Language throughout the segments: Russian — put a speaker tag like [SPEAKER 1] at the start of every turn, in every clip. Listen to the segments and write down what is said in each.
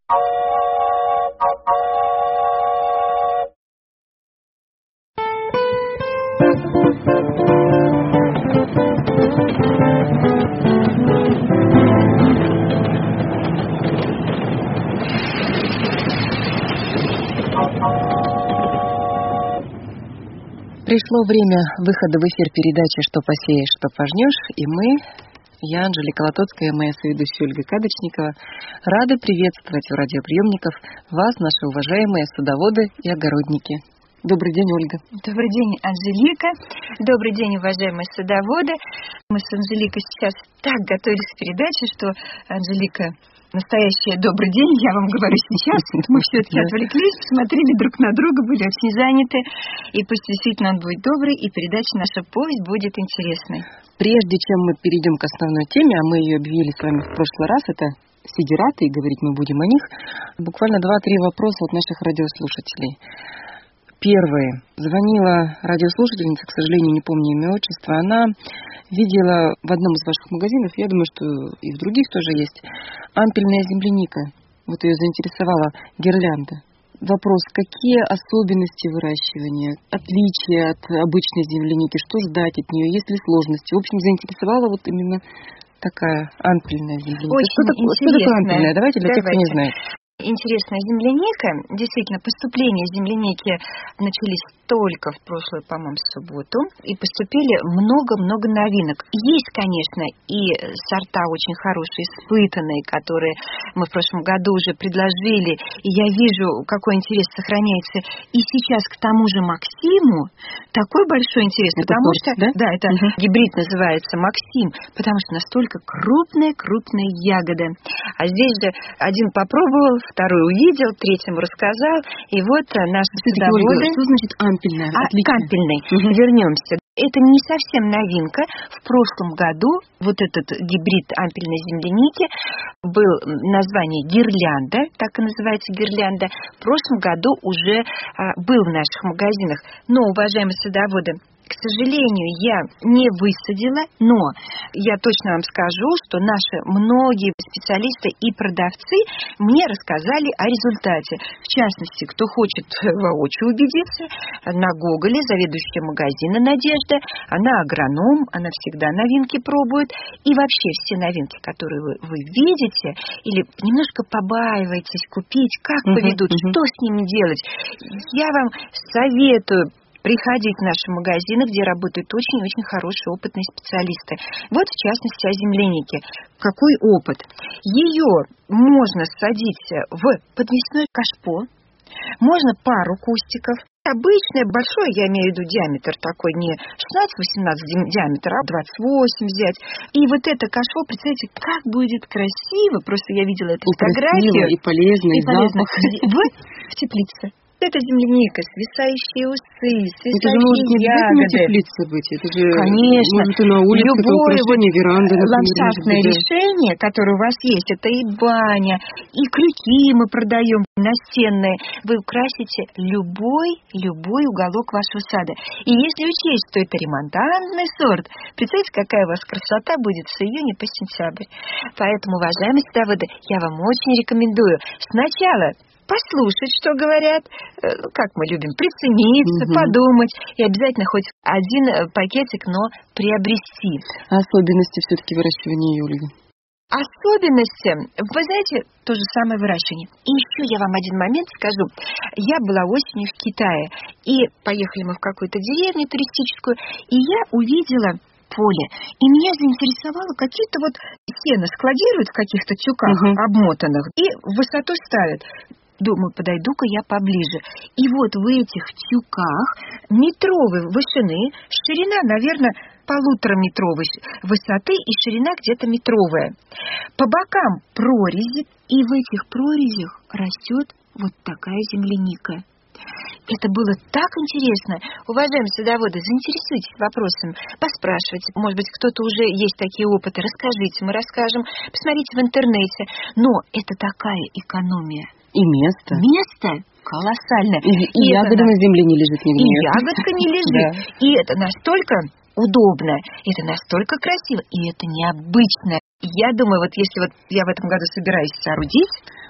[SPEAKER 1] Пришло время выхода в эфир передачи «Что посеешь, что пожнешь», и я, Анжелика Лотоцкая, моя соведущая Ольга Кадочникова, рады приветствовать у радиоприемников вас, наши уважаемые садоводы и огородники. Добрый день, Ольга.
[SPEAKER 2] Добрый день, Анжелика. Добрый день, уважаемые садоводы. Мы с Анжеликой сейчас так готовились к передаче, что, Анжелика, настоящий добрый день, я вам говорю сейчас. Мы все-таки отвлеклись, посмотрели друг на друга, были очень заняты. И пусть действительно он будет добрый, и передача наша «Повесть» будет интересной.
[SPEAKER 1] Прежде чем мы перейдем к основной теме, а мы ее объявили с вами в прошлый раз, это сидираты, и говорить мы будем о них, буквально 2-3 вопроса от наших радиослушателей. Первое. Звонила радиослушательница, к сожалению, не помню имя, отчество. Она видела в одном из ваших магазинов, я думаю, что и в других тоже есть, ампельная земляника. Вот ее заинтересовала гирлянда. Вопрос, какие особенности выращивания, отличия от обычной земляники, что ждать от нее, есть ли сложности? В общем, заинтересовала вот именно такая ампельная земляника.
[SPEAKER 2] Очень
[SPEAKER 1] что такое ампельная? Давайте для тех, кто не знает.
[SPEAKER 2] Интересная земляника. Действительно, поступления земляники начались только в прошлую, по-моему, субботу. И поступили много-много новинок. Есть, конечно, и сорта очень хорошие, испытанные, которые мы в прошлом году уже предложили. И я вижу, какой интерес сохраняется. И сейчас к тому же Максиму такой большой интерес.
[SPEAKER 1] Это
[SPEAKER 2] потому
[SPEAKER 1] сорт,
[SPEAKER 2] что,
[SPEAKER 1] да?
[SPEAKER 2] это гибрид называется Максим, потому что настолько крупная ягода. А здесь же один попробовал, второй увидел, третьему рассказал, и вот наши садоводы...
[SPEAKER 1] Ольга, что значит ампельная?
[SPEAKER 2] Ампельный. Вернемся. Это не совсем новинка. В прошлом году вот этот гибрид ампельной земляники был название гирлянда, так и называется гирлянда. В прошлом году уже был в наших магазинах. Но, уважаемые садоводы, к сожалению, я не высадила, но я точно вам скажу, что наши многие специалисты и продавцы мне рассказали о результате. В частности, кто хочет воочию убедиться, на Гоголе заведующая магазина Надежда, она агроном, она всегда новинки пробует. И вообще все новинки, которые вы видите, или немножко побаиваетесь купить, как поведут, что с ними делать, я вам советую приходить в наши магазины, где работают очень-очень хорошие опытные специалисты. Вот, в частности, о землянике. Какой опыт? Ее можно садить в подвесной кашпо, можно пару кустиков. Обычное, большое, я имею в виду диаметр такой, не 16-18 диаметр, а 28 взять. И вот это кашпо, представьте, как будет красиво. Просто я видела эту фотографию.
[SPEAKER 1] И полезно, и запах.
[SPEAKER 2] В теплице. Это земляника, свисающие усы, свисающие
[SPEAKER 1] это же может не
[SPEAKER 2] ягоды.
[SPEAKER 1] теплица быть. Это же,
[SPEAKER 2] конечно,
[SPEAKER 1] может и на улице,
[SPEAKER 2] любое
[SPEAKER 1] веранды,
[SPEAKER 2] ландшафтное решение, которое у вас есть, это и баня, и крюки мы продаем настенные. Вы украсите любой уголок вашего сада. И если учесть, что это ремонтантный сорт, представьте, какая у вас красота будет с июня по сентябрь. Поэтому, уважаемые садоводы, я вам очень рекомендую сначала послушать, что говорят, как мы любим, прицениться, подумать, и обязательно хоть один пакетик, но приобрести.
[SPEAKER 1] Особенности все-таки выращивания, Ольга?
[SPEAKER 2] Особенности, вы знаете, то же самое выращивание. И еще я вам один момент скажу. Я была осенью в Китае, и поехали мы в какую-то деревню туристическую, и я увидела поле. И меня заинтересовало, какие-то вот сено складируют в каких-то тюках обмотанных и в высоту ставят. Думаю, подойду-ка я поближе. И вот в этих тюках метровой вышины, ширина, наверное, 1,5-метровой высоты и ширина где-то метровая. По бокам прорези, и в этих прорезях растет вот такая земляника. Это было так интересно. Уважаемые садоводы, заинтересуйтесь вопросом, поспрашивайте. Может быть, кто-то уже есть такие опыты. Расскажите, мы расскажем. Посмотрите в интернете. Но это такая экономия.
[SPEAKER 1] И место.
[SPEAKER 2] Место колоссальное.
[SPEAKER 1] И ягода на земле не лежит нигде.
[SPEAKER 2] И ягодка не лежит. И это настолько удобно, это настолько красиво, и это необычно. Я думаю, вот если вот я в этом году собираюсь соорудить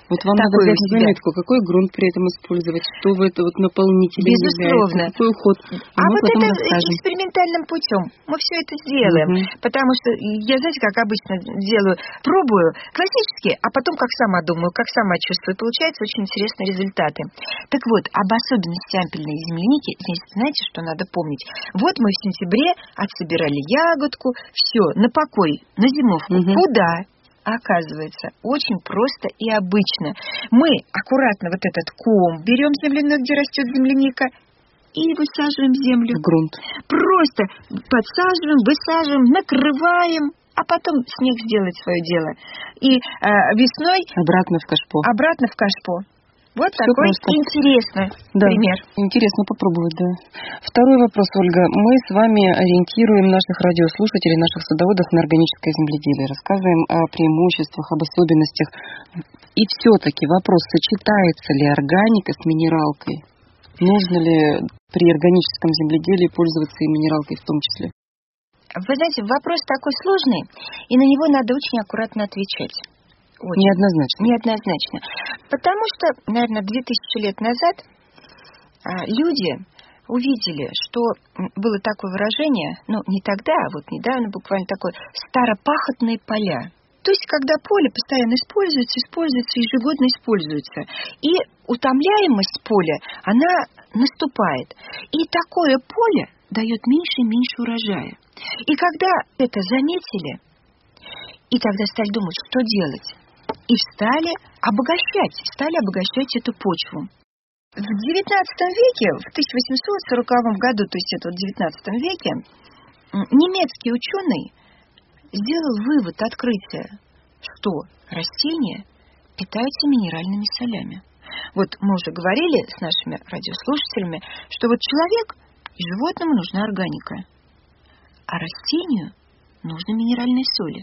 [SPEAKER 1] Вот вам надо взять на заметку, какой грунт при этом использовать, что в это вот наполнителем
[SPEAKER 2] Безусловно.
[SPEAKER 1] является, какой уход.
[SPEAKER 2] А вот это экспериментальным путем. Мы все это сделаем. Потому что я, знаете, как обычно делаю, пробую классически, а потом как сама думаю, как сама чувствую. Получаются очень интересные результаты. Так вот, об особенности ампельной земляники, здесь знаете, что надо помнить? Вот мы в сентябре отсобирали ягодку, все, на покой, на зимовку. Куда? Оказывается, очень просто и обычно. Мы аккуратно вот этот ком берем земляной, где растет земляника, и высаживаем в землю.
[SPEAKER 1] В грунт.
[SPEAKER 2] Просто подсаживаем, высаживаем, накрываем, а потом снег сделает свое дело. И весной...
[SPEAKER 1] Обратно в кашпо.
[SPEAKER 2] Обратно в кашпо. Вот
[SPEAKER 1] всё
[SPEAKER 2] такой
[SPEAKER 1] просто.
[SPEAKER 2] Интересный пример.
[SPEAKER 1] Интересно попробовать, да. Второй вопрос, Ольга. Мы с вами ориентируем наших радиослушателей, наших садоводов на органическое земледелие. Рассказываем о преимуществах, об особенностях. И все-таки вопрос, сочетается ли органика с минералкой? Нужно ли при органическом земледелии пользоваться и минералкой в том числе?
[SPEAKER 2] Вы знаете, вопрос такой сложный, и на него надо очень аккуратно отвечать. Очень.
[SPEAKER 1] Неоднозначно.
[SPEAKER 2] Неоднозначно. Потому что, наверное, 2000 лет назад люди увидели, что было такое выражение, ну, не тогда, а вот недавно буквально такое, старопахотные поля. То есть, когда поле постоянно используется, ежегодно используется. И утомляемость поля, она наступает. И такое поле дает меньше и меньше урожая. И когда это заметили, и тогда стали думать, что делать. И стали обогащать эту почву. В 19 веке, в 1840 году, то есть это в 19 веке, немецкий ученый сделал вывод, открытие, что растения питаются минеральными солями. Вот мы уже говорили с нашими радиослушателями, что вот человек и животному нужна органика, а растению нужны минеральные соли.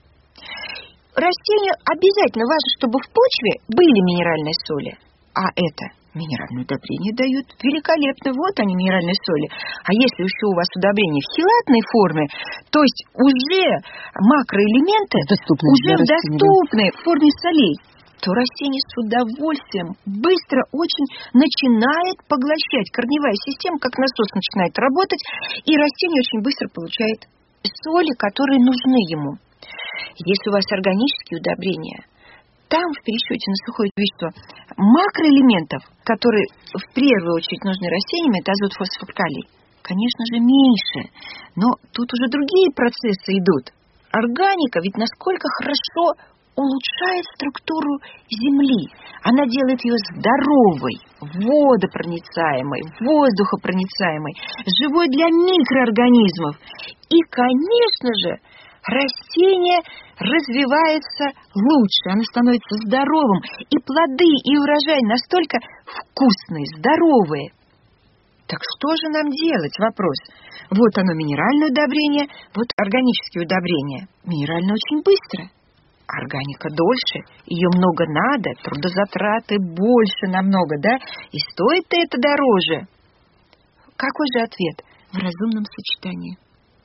[SPEAKER 2] Растению обязательно важно, чтобы в почве были минеральные соли, а это минеральные удобрения дают великолепно. Вот они, минеральные соли. А если еще у вас удобрения в хелатной форме, то есть уже макроэлементы уже доступны в форме солей, то растение с удовольствием быстро очень начинает поглощать. Корневая система, как насос, начинает работать, и растение очень быстро получает соли, которые нужны ему. Если у вас органические удобрения, там в пересчете на сухое вещество макроэлементов, которые в первую очередь нужны растениям, это азот, фосфор, калий, конечно же, меньше. Но тут уже другие процессы идут. Органика ведь насколько хорошо улучшает структуру земли. Она делает ее здоровой, водопроницаемой, воздухопроницаемой, живой для микроорганизмов. И, конечно же, растение развивается лучше, оно становится здоровым, и плоды, и урожай настолько вкусные, здоровые. Так что же нам делать? Вопрос. Вот оно, минеральное удобрение, вот органические удобрения. Минеральное очень быстро, органика дольше, ее много надо, трудозатраты больше намного, да? И стоит-то это дороже. Какой же ответ? В разумном сочетании.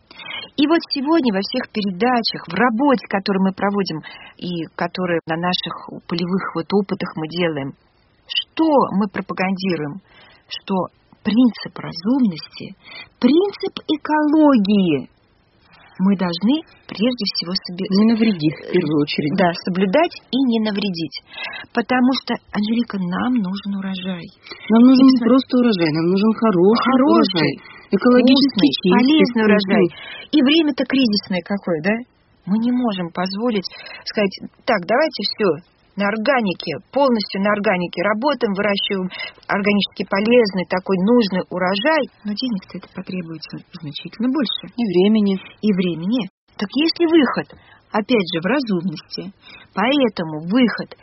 [SPEAKER 2] И вот сегодня во всех передачах, в работе, которую мы проводим и которые на наших полевых вот опытах мы делаем, что мы пропагандируем? Что принцип разумности, принцип экологии мы должны прежде всего
[SPEAKER 1] не навредить в первую очередь.
[SPEAKER 2] Да, соблюдать и не навредить. Потому что, Анжелика, нам нужен урожай.
[SPEAKER 1] Нам нужен не просто урожай, нам нужен хороший урожай. Экологически чистый,
[SPEAKER 2] полезный урожай. И время-то кризисное какое, да? Мы не можем позволить сказать, так, давайте все на органике, полностью на органике работаем, выращиваем органически полезный, такой нужный урожай. Но денег-то это потребуется значительно больше.
[SPEAKER 1] И времени.
[SPEAKER 2] Так есть ли выход? Опять же, в разумности. Поэтому выход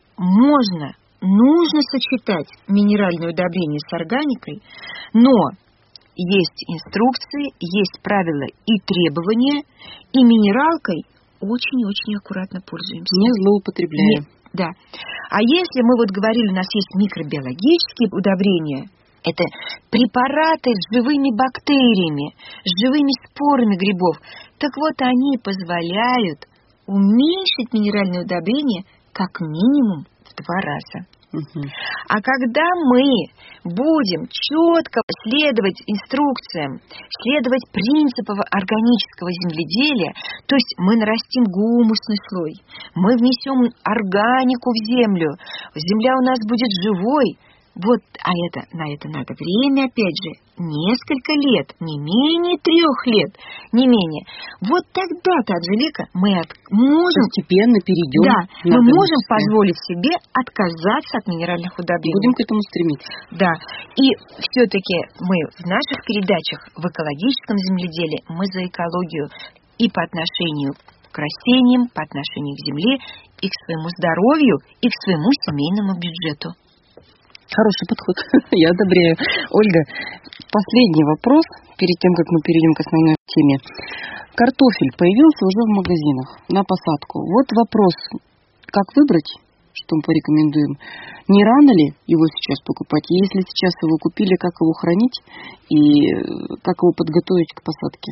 [SPEAKER 2] нужно сочетать минеральное удобрение с органикой, но есть инструкции, есть правила и требования, и минералкой очень-очень аккуратно пользуемся.
[SPEAKER 1] Не злоупотребляем.
[SPEAKER 2] Да. А если мы вот говорили, у нас есть микробиологические удобрения, это препараты с живыми бактериями, с живыми спорами грибов, так вот они позволяют уменьшить минеральные удобрения как минимум в 2 раза. А когда мы будем четко следовать инструкциям, следовать принципам органического земледелия, то есть мы нарастим гумусный слой, мы внесем органику в землю, земля у нас будет живой. Вот, на это надо время, опять же, несколько лет, не менее 3 лет, не менее. Вот тогда-то, Анжелика, мы можем...
[SPEAKER 1] Постепенно перейдем.
[SPEAKER 2] Да, мы можем позволить себе отказаться от минеральных удобрений.
[SPEAKER 1] Будем к этому стремиться.
[SPEAKER 2] Да, и все-таки мы в наших передачах в экологическом земледелии, мы за экологию и по отношению к растениям, по отношению к земле, и к своему здоровью, и к своему семейному бюджету.
[SPEAKER 1] Хороший подход. Я одобряю. Ольга, последний вопрос, перед тем, как мы перейдем к основной теме. Картофель появился уже в магазинах на посадку. Вот вопрос, как выбрать, что мы порекомендуем? Не рано ли его сейчас покупать? Если сейчас его купили, как его хранить и как его подготовить к посадке?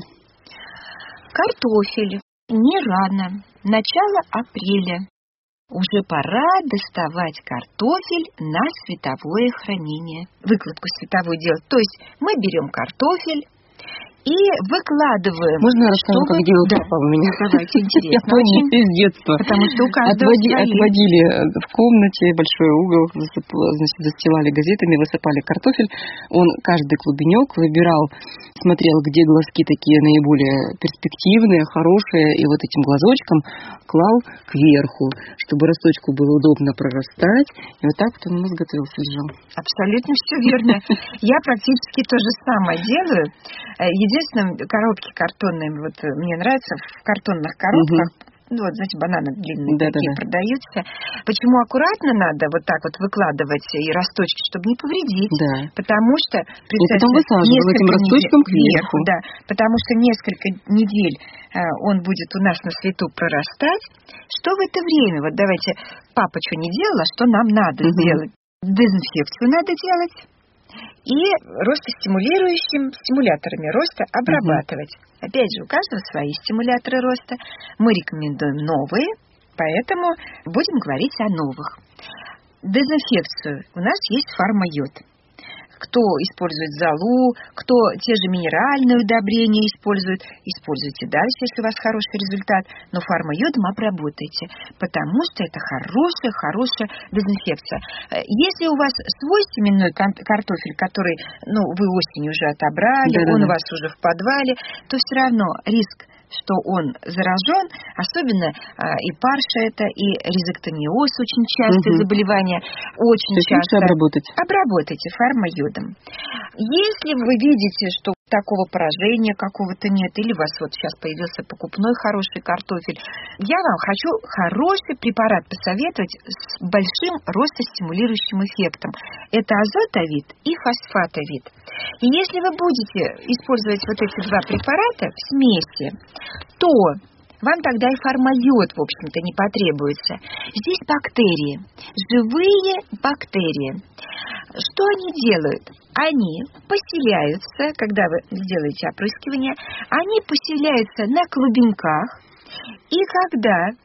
[SPEAKER 2] Картофель не рано. Начало апреля. Уже пора доставать картофель на световое хранение. Выкладку световую делать. То есть мы берем картофель и выкладываем.
[SPEAKER 1] Можно я расскажу, как делал папа у меня?
[SPEAKER 2] Давайте, интересно.
[SPEAKER 1] Я помню из детства.
[SPEAKER 2] Потому что у каждого
[SPEAKER 1] отводили в комнате большой угол, застилали газетами, высыпали картофель. Он каждый клубенек выбирал, смотрел, где глазки такие наиболее перспективные, хорошие, и вот этим глазочком клал кверху, чтобы росточку было удобно прорастать. И вот так вот он у нас готовился, лежал.
[SPEAKER 2] Абсолютно все верно. Я практически то же самое делаю. Единственное, коробки картонные, вот мне нравится в картонных коробках, ну вот, знаете, бананы длинные такие продаются. Почему аккуратно надо вот так вот выкладывать и росточки, чтобы не повредить?
[SPEAKER 1] Да.
[SPEAKER 2] Потому что,
[SPEAKER 1] представьте, этим росточком кверху.
[SPEAKER 2] Да, потому что несколько недель он будет у нас на свету прорастать. Что в это время? Вот давайте, папа что не делал, а что нам надо сделать? Дезинфекцию надо делать. И стимуляторами роста обрабатывать. Опять же, у каждого свои стимуляторы роста. Мы рекомендуем новые, поэтому будем говорить о новых. Дезинфекцию. У нас есть фармайод. Кто использует золу, кто те же минеральные удобрения использует, используйте дальше, если у вас хороший результат, но фармайодом обработайте, потому что это хорошая дезинфекция. Если у вас свой семенной картофель, который, вы осенью уже отобрали, он у вас уже в подвале, то все равно риск, что он заражен, особенно и парша это, и ризоктониоз, очень частое заболевание, очень часто. Обработайте фармайодом. Если вы видите, что такого поражения какого-то нет, или у вас вот сейчас появился покупной хороший картофель, я вам хочу хороший препарат посоветовать с большим ростостимулирующим эффектом. Это азотовид и фосфатовид. И если вы будете использовать вот эти 2 препарата в смеси, то вам тогда и фармайод, в общем-то, не потребуется. Здесь бактерии, живые бактерии. Что они делают? Они поселяются, когда вы сделаете опрыскивание, они поселяются на клубеньках, и когда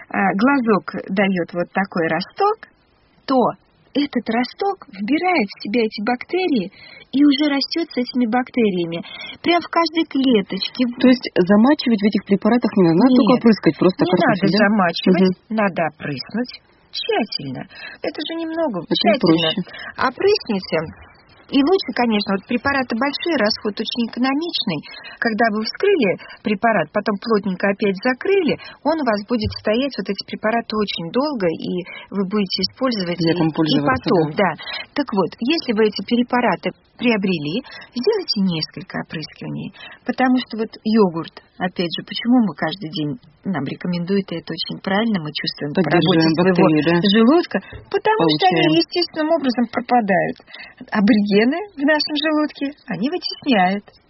[SPEAKER 2] глазок дает вот такой росток, то этот росток вбирает в себя эти бактерии и уже растет с этими бактериями. Прям в каждой клеточке.
[SPEAKER 1] То есть замачивать в этих препаратах не надо? Надо только опрыскать просто картофель,
[SPEAKER 2] не надо замачивать, надо опрыснуть тщательно. Это же немного тщательно. Опрысните. И лучше, конечно, вот препараты большие, расход очень экономичный. Когда вы вскрыли препарат, потом плотненько опять закрыли, он у вас будет стоять, вот эти препараты, очень долго, и вы будете использовать и потом. Да. Так вот, если вы эти препараты приобрели, сделайте несколько опрыскиваний. Потому что вот йогурт, опять же, почему мы каждый день нам рекомендуют, и это очень правильно, мы чувствуем по работе своего желудка, потому что они естественным образом пропадают. Аборигены в нашем желудке, они вытесняют.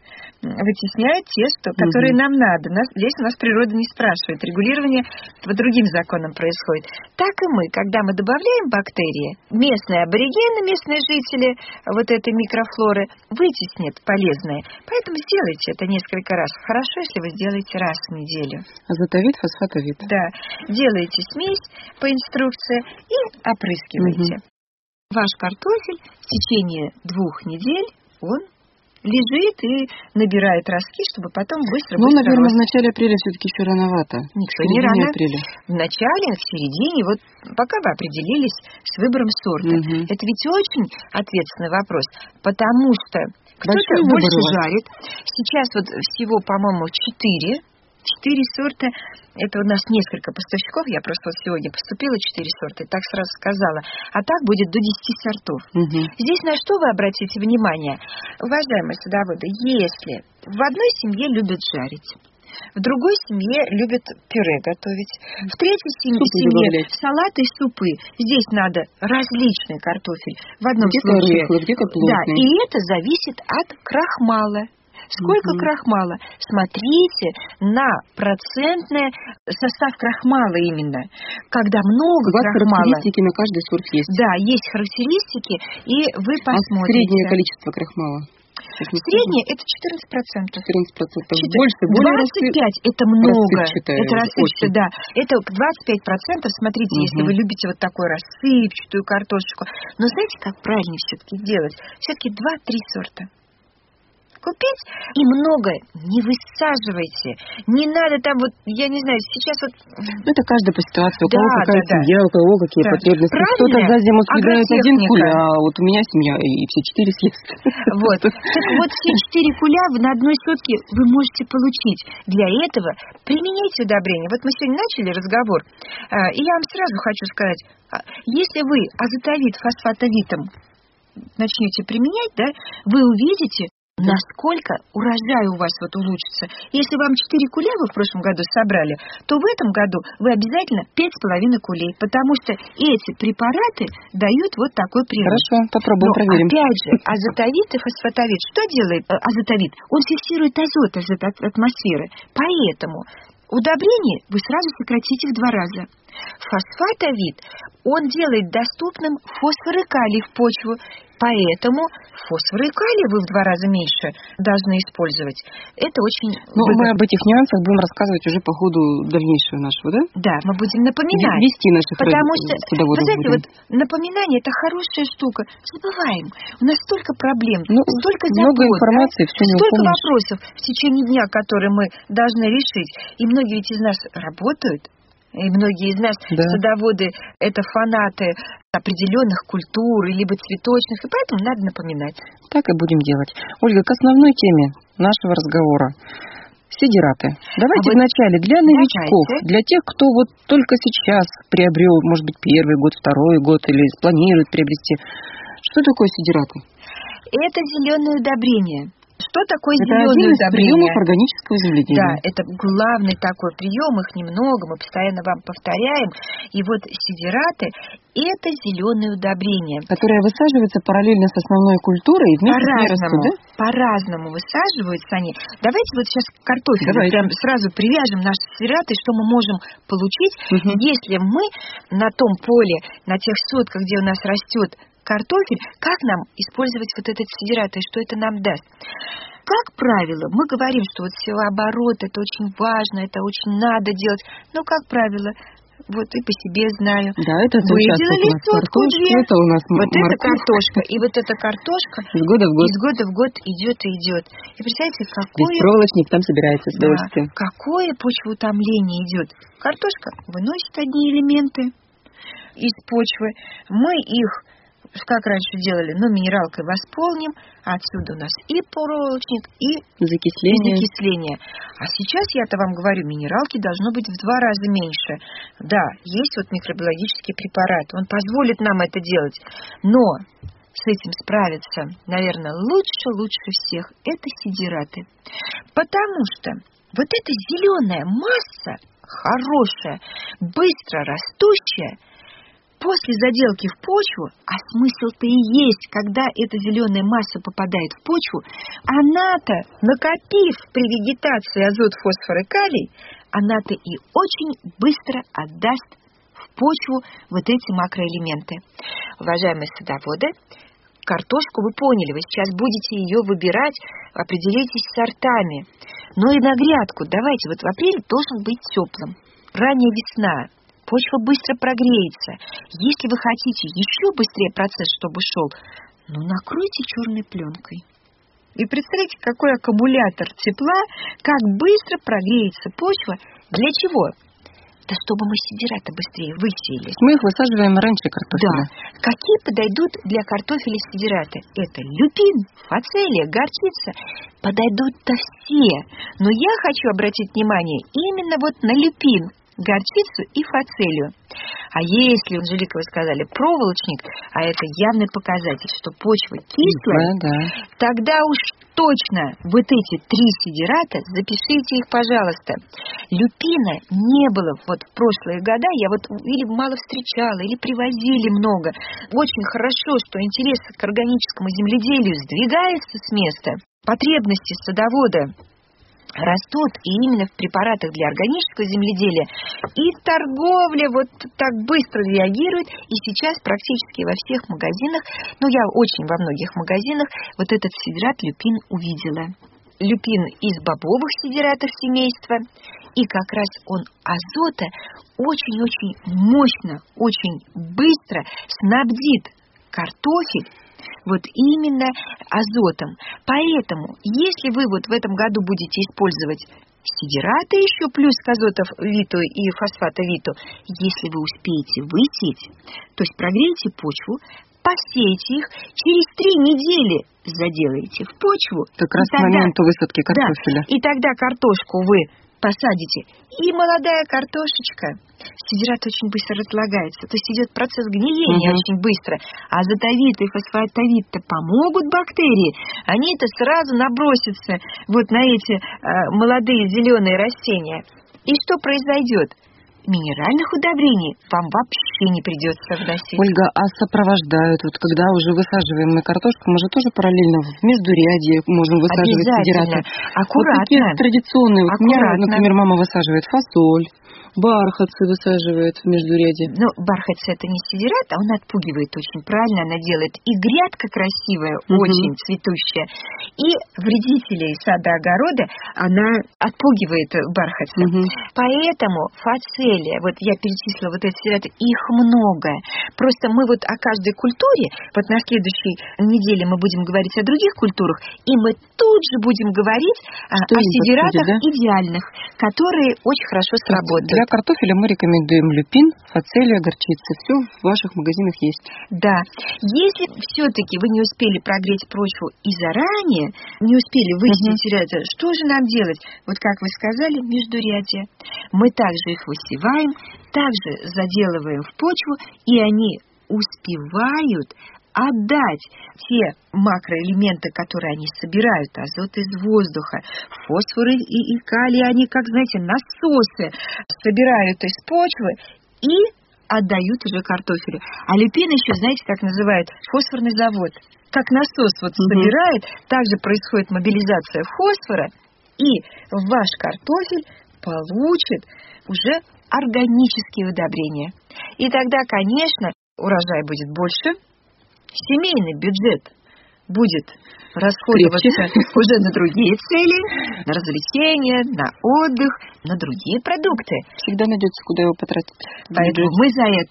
[SPEAKER 2] вытесняют те, которые нам надо. Здесь у нас природа не спрашивает. Регулирование по другим законам происходит. Так и мы, когда мы добавляем бактерии, местные аборигены, местные жители вот этой микрофлоры вытеснят полезные. Поэтому сделайте это несколько раз. Хорошо, если вы сделаете раз в неделю.
[SPEAKER 1] Азотовид, фосфатовид.
[SPEAKER 2] Да. Делаете смесь по инструкции и опрыскиваете. Ваш картофель в течение 2 недель он лежит и набирает ростки, чтобы потом быстро
[SPEAKER 1] наверное,
[SPEAKER 2] рос.
[SPEAKER 1] в начале апреля все-таки еще рановато.
[SPEAKER 2] Никто не рано.
[SPEAKER 1] Апреля.
[SPEAKER 2] В начале, в середине, вот пока вы определились с выбором сорта. Это ведь очень ответственный вопрос, потому что кто-то больше жарит. Сейчас вот всего, по-моему, 4 сорта. Это у нас несколько поставщиков. Я просто вот сегодня поступила 4 сорта и так сразу сказала. А так будет до 10 сортов. Здесь на что вы обратите внимание? Уважаемые садоводы, если в одной семье любят жарить, в другой семье любят пюре готовить, в третьей семье салаты и супы. Здесь надо различный картофель. В одном случае,
[SPEAKER 1] где-то плотный.
[SPEAKER 2] Да, и это зависит от крахмала. Сколько крахмала? Смотрите на процентный состав крахмала именно. Когда много крахмала...
[SPEAKER 1] Характеристики на каждый сорт есть.
[SPEAKER 2] Да, есть характеристики, и вы посмотрите.
[SPEAKER 1] Среднее количество крахмала?
[SPEAKER 2] Среднее это 14%.
[SPEAKER 1] 14%. Больше, более
[SPEAKER 2] 25% это много.
[SPEAKER 1] Это
[SPEAKER 2] рассыпчатое, да. Это 25%, смотрите, если вы любите вот такую рассыпчатую картошечку. Но знаете, как правильно все-таки делать? Все-таки 2-3 сорта купить и много не высаживайте. Не надо там вот, я не знаю, сейчас вот...
[SPEAKER 1] Это каждый по ситуации. У кого какая семья, у кого какие потребности.
[SPEAKER 2] Правильно?
[SPEAKER 1] Кто-то за зиму съедает 1 куля, а вот у меня семья, и все 4 съест.
[SPEAKER 2] Вот. Так вот, все 4 куля на одной сотке вы можете получить. Для этого применяйте удобрения. Вот мы сегодня начали разговор, и я вам сразу хочу сказать, если вы азотовид фосфатовитом начнете применять, да, вы увидите, насколько урожай у вас вот улучшится. Если вам 4 куля вы в прошлом году собрали, то в этом году вы обязательно 5,5 кулей, потому что эти препараты дают вот такой прирост.
[SPEAKER 1] Хорошо, попробуем, проверим.
[SPEAKER 2] Опять же, азотовид и фосфатовид. Что делает азотовид? Он фиксирует азот из атмосферы. Поэтому удобрение вы сразу сократите в 2 раза. Фосфатовид, он делает доступным фосфор и калий в почву, поэтому фосфор и калий вы в 2 раза меньше должны использовать. Это очень выгодно.
[SPEAKER 1] Мы об этих нюансах будем рассказывать уже по ходу дальнейшего нашего, да?
[SPEAKER 2] Да, мы будем напоминать.
[SPEAKER 1] Вести наших
[SPEAKER 2] потому что,
[SPEAKER 1] садоводов.
[SPEAKER 2] Вы знаете, вот напоминание – это хорошая штука. Забываем. У нас столько проблем, столько забот,
[SPEAKER 1] много информации, все не
[SPEAKER 2] столько
[SPEAKER 1] упомнишь.
[SPEAKER 2] вопросов в течение дня, которые мы должны решить. И многие ведь из нас работают. И многие из нас, садоводы, это фанаты определенных культур, либо цветочных, и поэтому надо напоминать.
[SPEAKER 1] Так и будем делать. Ольга, к основной теме нашего разговора. Сидираты. Давайте вначале для новичков, для тех, кто вот только сейчас приобрел, может быть, 1-й год, 2-й год или планирует приобрести. Что такое сидираты?
[SPEAKER 2] Это зеленое удобрение. Что такое
[SPEAKER 1] это
[SPEAKER 2] зеленое удобрение? Это
[SPEAKER 1] приемов органического земледения.
[SPEAKER 2] Да, это главный такой прием, их немного, мы постоянно вам повторяем. И вот сидираты – это зеленое удобрение.
[SPEAKER 1] Которое высаживается параллельно с основной культурой и вместе с ней растут, да?
[SPEAKER 2] По-разному высаживаются они. Давайте вот сейчас картофель прям сразу привяжем наши сидираты, что мы можем получить, если мы на том поле, на тех сотках, где у нас растет картофель, как нам использовать вот этот сидират и что это нам даст? Как правило, мы говорим, что вот севооборот это очень важно, это очень надо делать, но как правило, вот и по себе знаю.
[SPEAKER 1] Да, это
[SPEAKER 2] выделали сотку, 2.
[SPEAKER 1] Это у нас
[SPEAKER 2] вот эта картошка. И вот эта картошка
[SPEAKER 1] из года в
[SPEAKER 2] год идет и идет. И представьте, какое...
[SPEAKER 1] Беспроволочник там собирается с удовольствием.
[SPEAKER 2] Какое почвоутомление идет. Картошка выносит одни элементы из почвы. Мы их, как раньше делали, минералкой восполним, отсюда у нас и проволочник, и закисление. А сейчас, я-то вам говорю, минералки должно быть в 2 раза меньше. Да, есть вот микробиологический препарат, он позволит нам это делать, но с этим справиться, наверное, лучше всех это сидираты. Потому что вот эта зеленая масса, хорошая, быстро растущая, после заделки в почву, а смысл-то и есть, когда эта зеленая масса попадает в почву, она-то, накопив при вегетации азот, фосфор и калий, она-то и очень быстро отдаст в почву вот эти макроэлементы. Уважаемые садоводы, картошку вы поняли, вы сейчас будете ее выбирать, определитесь с сортами. Но и на грядку давайте, вот в апреле должен быть теплым. Ранняя весна, почва быстро прогреется. Если вы хотите еще быстрее процесс, чтобы шел, накройте черной пленкой. И представьте, какой аккумулятор тепла, как быстро прогреется почва. Для чего? Да чтобы мы сидираты быстрее высеялись.
[SPEAKER 1] Мы их высаживаем раньше картофеля.
[SPEAKER 2] Да. Какие подойдут для картофеля сидираты? Это люпин, фацелия, горчица. Подойдут-то все. Но я хочу обратить внимание именно вот на люпин, горчицу и фацелию. А если, Анжелика, вы сказали, проволочник, а это явный показатель, что почва кислая,
[SPEAKER 1] да.
[SPEAKER 2] Тогда уж точно вот эти 3 сидирата, запишите их, пожалуйста. Люпина не было вот в прошлые года, я вот или мало встречала, или привозили много. Очень хорошо, что интерес к органическому земледелию сдвигается с места. Потребности садовода растут, и именно в препаратах для органического земледелия. И торговля вот так быстро реагирует, и сейчас практически во всех магазинах, я очень во многих магазинах вот этот сидират люпин увидела. Люпин из бобовых сидиратов семейства, и как раз он азота очень-очень мощно, очень быстро снабдит картофель вот именно азотом. Поэтому, если вы вот в этом году будете использовать сидираты еще плюс к азотов виту и фосфата виту, если вы успеете высеять, то есть прогрейте почву, посейте их, через 3 недели заделаете в почву.
[SPEAKER 1] Как раз к моменту высадки картофеля.
[SPEAKER 2] Да, и тогда картошку вы посадите, и молодая картошечка, сидират очень быстро разлагается, то есть идет процесс гниения очень быстро, а азотовит и фосфатовит-то помогут бактерии, они-то сразу набросятся вот на эти молодые зеленые растения. И что произойдет? Минеральных удобрений вам вообще не придется вносить.
[SPEAKER 1] Ольга, а сопровождают, вот когда уже высаживаем на картошку, мы же тоже параллельно в междурядье можем высаживать сидираты.
[SPEAKER 2] Аккуратно.
[SPEAKER 1] Вот такие традиционные. Вот у меня, например, мама высаживает фасоль, бархатцы высаживает в междурядье.
[SPEAKER 2] Бархатцы это не сидират, а он отпугивает очень правильно, она делает. И грядка красивая, очень цветущая. И вредителей сада-огорода она отпугивает бархатцы. Поэтому фацелия, вот я перечислила вот эти сидираты, их много. Просто мы вот о каждой культуре, вот на следующей неделе мы будем говорить о других культурах, и мы тут же будем говорить о сидиратах идеальных, которые очень хорошо сработают.
[SPEAKER 1] Для картофеля мы рекомендуем люпин, фацелия, горчица. Все в ваших магазинах есть.
[SPEAKER 2] Да. Если все-таки вы не успели прогреть почву и заранее не успели высеять сидираты, что же нам делать? Вот как вы сказали, междурядье. Мы также их высеваем, также заделываем в почву, и они успевают отдать те макроэлементы, которые они собирают, азот из воздуха, фосфор и калий, они, как, знаете, насосы собирают из почвы и отдают уже картофелю. А люпин еще, знаете, как называют? Фосфорный завод. Как насос вот собирает, также происходит мобилизация фосфора, и ваш картофель получит уже органические удобрения. И тогда, конечно, урожай будет больше, семейный бюджет будет расходоваться уже на другие цели, на развлечения, на отдых, на другие продукты.
[SPEAKER 1] Всегда найдется, куда его потратить.
[SPEAKER 2] Поэтому мы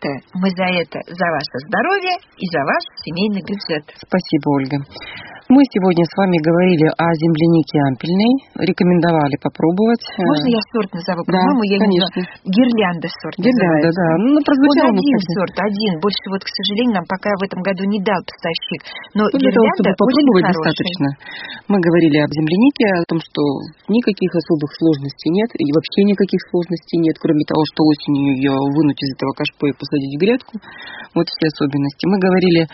[SPEAKER 2] за это, за ваше здоровье и за ваш семейный бюджет.
[SPEAKER 1] Спасибо, Ольга. Мы сегодня с вами говорили о землянике ампельной, рекомендовали попробовать.
[SPEAKER 2] Можно я сорт назову?
[SPEAKER 1] Да,
[SPEAKER 2] По-моему, я не
[SPEAKER 1] конечно.
[SPEAKER 2] знаю. Гирлянда сорт
[SPEAKER 1] Гирлянда,
[SPEAKER 2] называется.
[SPEAKER 1] да. Прозвучало
[SPEAKER 2] он один сорт, один. Больше вот, к сожалению, нам пока в этом году не дал поставщик. Но
[SPEAKER 1] для того, чтобы попробовать,
[SPEAKER 2] очень
[SPEAKER 1] достаточно. Мы говорили об землянике, о том, что никаких особых сложностей нет, и вообще никаких сложностей нет, кроме того, что осенью ее вынуть из этого кашпо и посадить в грядку. Вот все особенности. Мы говорили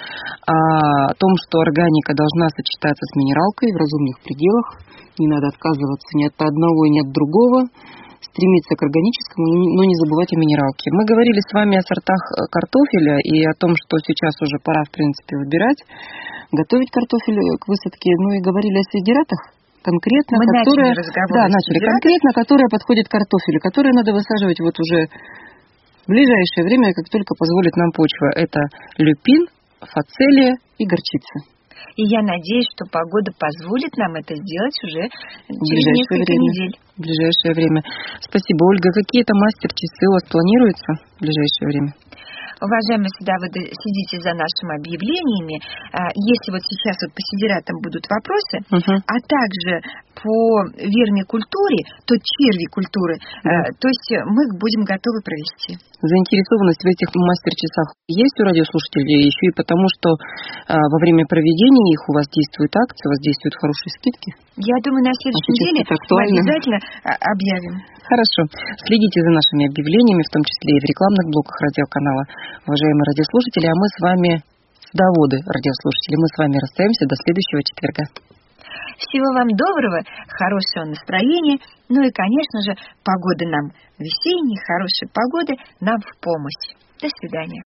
[SPEAKER 1] о том, что органика должна сочетаться с минералкой в разумных пределах. Не надо отказываться ни от одного, ни от другого. стремиться к органическому, но не забывать о минералке. Мы говорили с вами о сортах картофеля и о том, что сейчас уже пора, в принципе, выбирать, готовить картофель к высадке. Ну и говорили о сидератах конкретно, которые подходят к картофелю, которые надо высаживать вот уже в ближайшее время, как только позволит нам почва. Это люпин, фацелия и горчица.
[SPEAKER 2] И я надеюсь, что погода позволит нам это сделать уже через несколько недель.
[SPEAKER 1] В ближайшее время. Спасибо, Ольга. Какие-то мастер-часы у вас планируются в ближайшее время?
[SPEAKER 2] Уважаемые садоводы, следите за нашими объявлениями. Если вот сейчас вот по сидератам будут вопросы, а также по вермикультуре, то червикультуры, то есть мы будем готовы провести.
[SPEAKER 1] Заинтересованность в этих мастер-часах есть у радиослушателей еще и потому, что во время проведения их у вас действует акция, у вас действуют хорошие скидки?
[SPEAKER 2] Я думаю, на следующей неделе мы обязательно объявим.
[SPEAKER 1] Хорошо. Следите за нашими объявлениями, в том числе и в рекламных блоках радиоканала. Уважаемые радиослушатели, а мы с вами, садоводы радиослушатели, мы с вами расстаемся до следующего четверга.
[SPEAKER 2] Всего вам доброго, хорошего настроения, ну и, конечно же, погоды нам весенней, хорошей погоды нам в помощь. До свидания.